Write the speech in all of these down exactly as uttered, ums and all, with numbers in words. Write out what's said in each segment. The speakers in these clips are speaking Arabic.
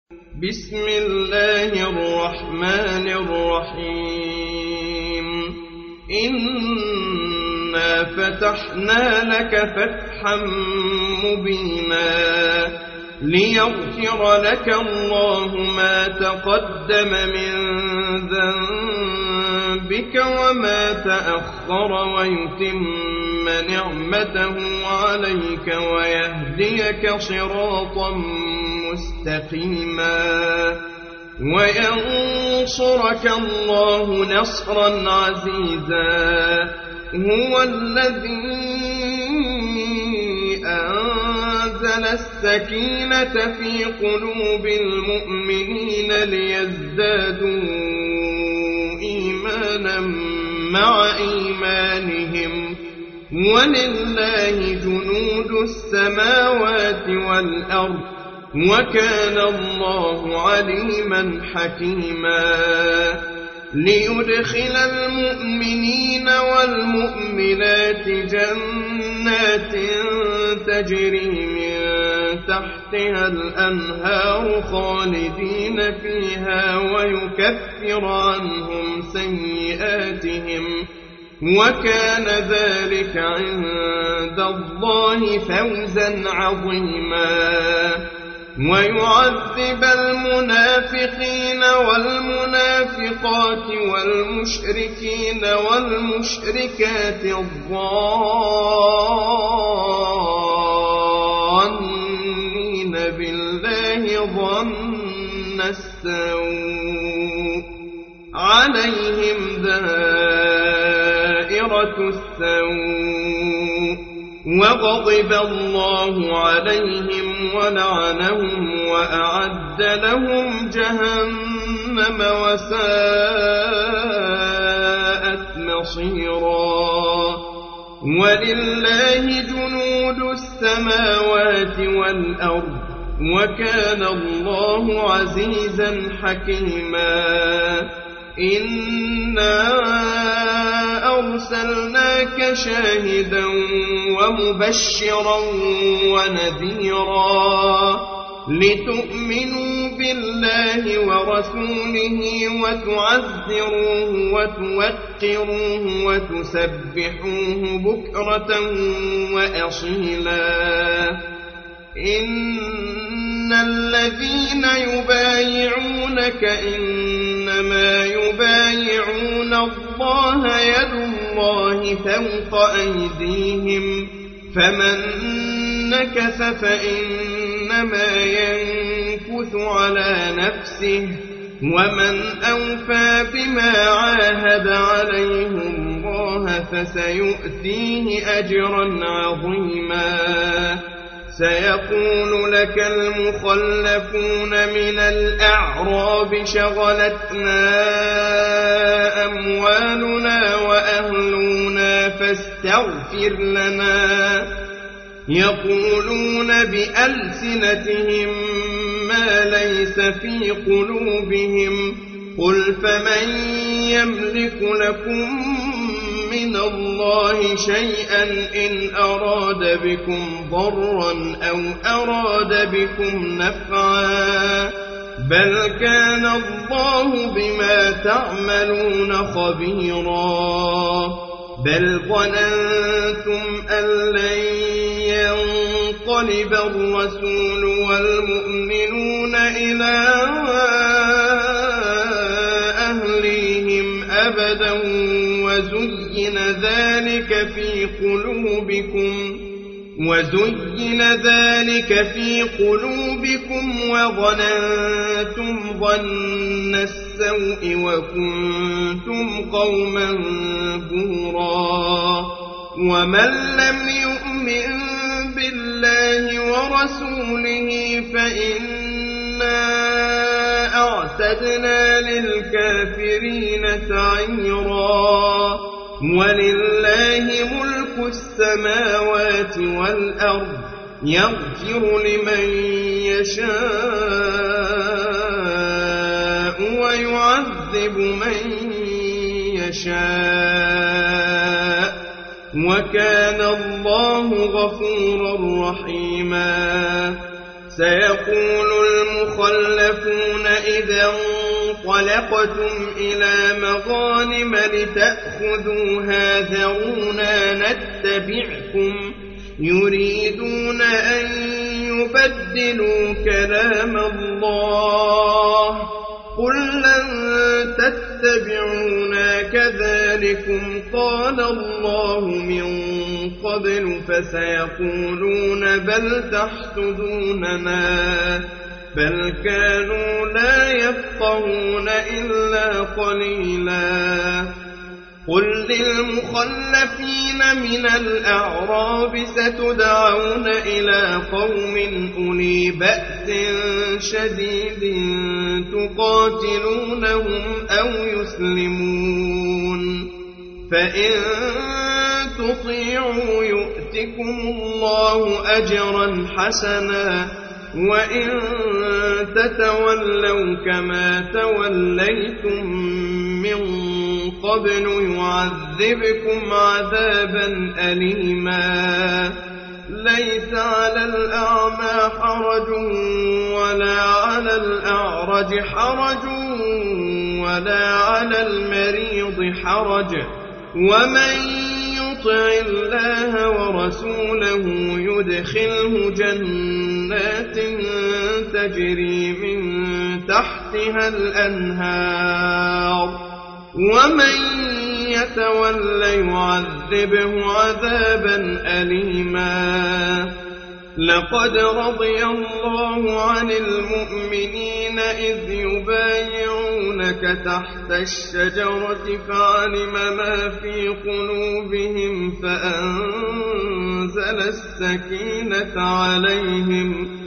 بسم الله الرحمن الرحيم إنا فتحنا لك فتحا مبينا ليغفر لك الله ما تقدم من ذنبك وما تأخر ويتم نعمته عليك ويهديك صراطا مستقيما وينصرك الله نصرا عزيزا هو الذي أنزل السكينة في قلوب المؤمنين ليزدادوا إيمانا مع إيمانهم ولله جنود السماوات والأرض وكان الله عليما حكيما ليدخل المؤمنين والمؤمنات جنات تجري من تحتها الأنهار خالدين فيها ويكفر عنهم سيئاتهم وكان ذلك عند الله فوزا عظيما ويعذب المنافقين والمنافقات والمشركين والمشركات الظانين بالله ظن السوء عليهم دائرة السوء وغضب الله عليهم ولعنهم وأعد لهم جهنم وساءت مصيرا ولله جنود السماوات والأرض وكان الله عزيزا حكيما إنا أرسلناك شاهدا ومبشرا ونذيرا لتؤمنوا بالله ورسوله وتعزروه وتوقروه وتسبحوه بكرة وأصيلا إن الذين يبايعونك إنما يبايعون الله يد الله فوق أيديهم فمن نكث فإنما ينكث على نفسه ومن أوفى بما عاهد عليه الله فسيؤتيه أجرا عظيما سيقول لك المخلفون من الأعراب شغلتنا أموالنا وأهلنا فاستغفر لنا يقولون بألسنتهم ما ليس في قلوبهم قل فمن يملك لكم من الله شيئا إن أراد بكم ضرا أو أراد بكم نفعا بل كان الله بما تعملون خبيرا بل ظننتم أن لن ينقلب الرسول والمؤمنون إلى أهليهم أبدا وزين ذلك في قلوبكم وزين ذلك في قلوبكم وظننتم ظن السوء وكنتم قوما بورا ومن لم يؤمن بالله ورسوله فإنا أعتدنا للكافرين سعيرا ولله ملك السماوات والأرض يغفر لمن يشاء ويعذب من يشاء وكان الله غفورا رحيما. سيقول المخلفون المخلفون إذا انطلقتم إلى مغانم لتأخذوها ذرونا نتبعكم يريدون أن يبدلوا كلام الله قل لن تتبعونا كذلكم قال الله من قبل فسيقولون بل تحسدوننا بل كانوا لا يفقهون إلا قليلا قل للمخلفين من الأعراب ستدعون إلى قوم أولي بأس شديد تقاتلونهم أو يسلمون فإن تطيعوا يؤتكم الله أجرا حسنا وإن تتولوا كما توليتم من قبل يعذبكم عذابا أليما ليس على الأعمى حرج ولا على الأعرج حرج ولا على المريض حرج ومن يطع الله ورسوله يدخله جنات تجري من تحتها الأنهار ومن يتول يعذبه عذابا أليما لقد رضي الله عن المؤمنين إذ يبايعونك تحت الشجرة فعلم ما في قلوبهم فأنزل السكينة عليهم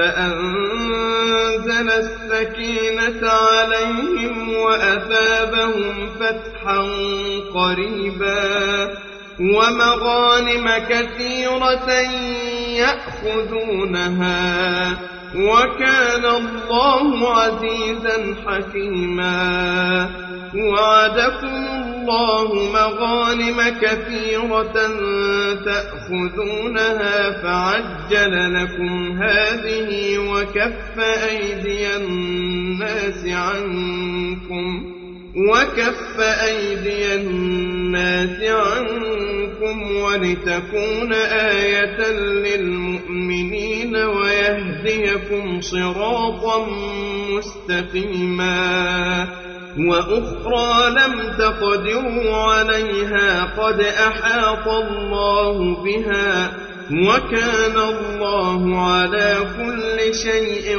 فأنزل السكينة عليهم وأثابهم فتحا قريبا ومغانم كثيرة يأخذونها وكان الله عزيزا حكيما وعدكم الله مغانم كثيرة تأخذونها فعجل لكم هذه وكف أيدي الناس عنكم وكف أيدي الناس عنكم ولتكون آية للمؤمنين ويهديكم صراطا مستقيما وأخرى لم تقدروا عليها قد أحاط الله بها وكان الله على كل شيء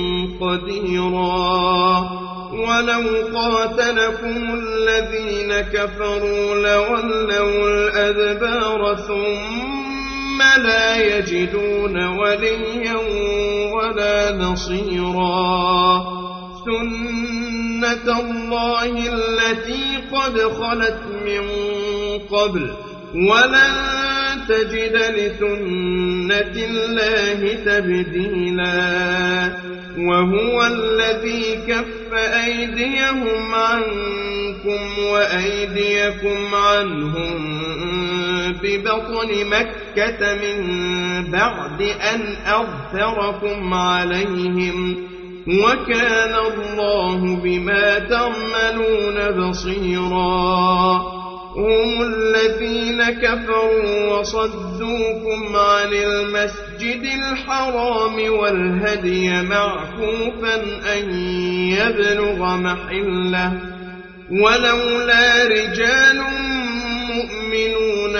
قديرا ولو قاتلكم الذين كفروا لولوا الأدبار ثم لا يجدون وليا ولا نصيرا سنة الله التي قد خلت من قبل ولن تجد لسنة الله تبديلا وهو الذي كف أيديهم عنكم وأيديكم عنهم ببطن مكة من بعد أن أظفركم عليهم وكان الله بما تعملون بصيرا هم الذين كفروا وصدوكم عن المسجد الحرام والهدي معكوفا أن يبلغ محله ولولا رجال مؤمنون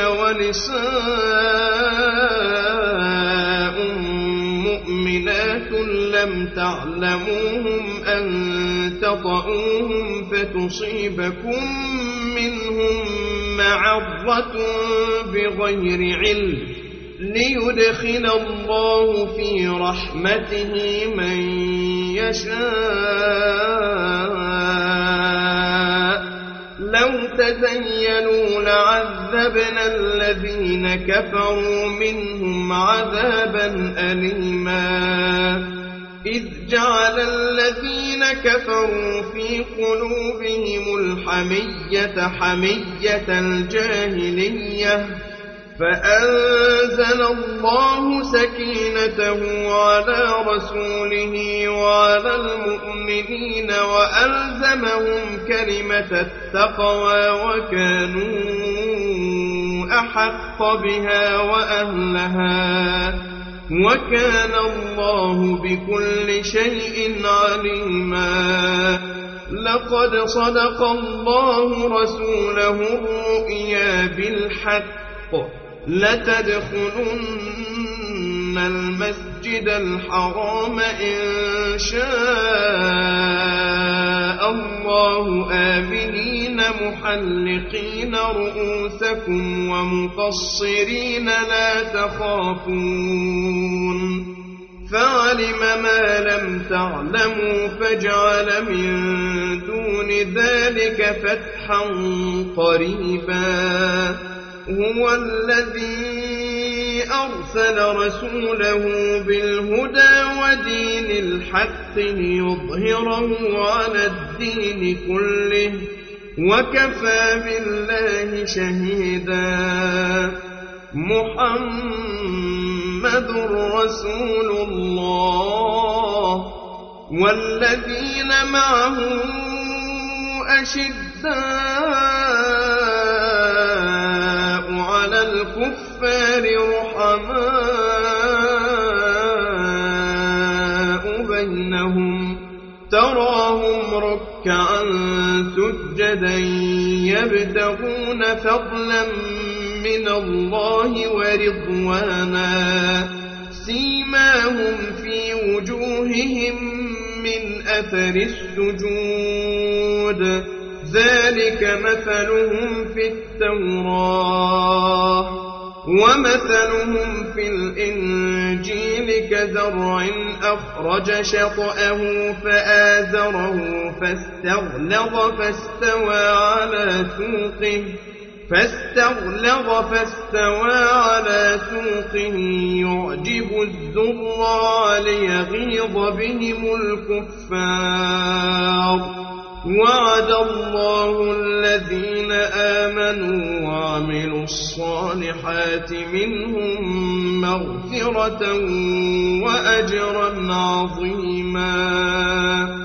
ونساء مؤمنات لم تعلموهم أن تطؤوهم فتصيبكم منهم معرة بغير علم ليدخل الله في رحمته من يشاء لو تزينوا لعذبنا الذين كفروا منهم عذابا أليما إذ جعل الذين كفروا في قلوبهم الحمية حمية الجاهلية فأنزل الله سكينته على رسوله وعلى المؤمنين وألزمهم كلمة التقوى وكانوا أحق بها وأهلها وكان الله بكل شيء عليما. لقد صدق الله رسوله الرؤيا بالحق لتدخلن المسجد الحرام إن شاء الله آمنين محلقين رؤوسكم ومقصرين لا تخافون فعلم ما لم تعلموا فاجعل من دون ذلك فتحا قريبا. هو الذي أرسل رسوله بالهدى ودين الحق ليظهره على الدين كله وكفى بالله شهيدا. محمد رسول الله والذين معه أشداء على الكفار رحماء بينهم تراهم ركعا سجدا يبتغون فضلا من الله ورضوانا سيماهم في وجوههم من أثر السجود ذلك مثلهم في التوراة ومثلهم في الإنجيل كزرع أخرج شطأه فآزره فاستغلظ فاستوى على سوقه فاستغلظ فاستوى على سوقه يعجب الزراع ليغيظ بهم الكفار. وعد الله الذين آمنوا وعملوا الصالحات منهم مغفرة وأجرا عظيما.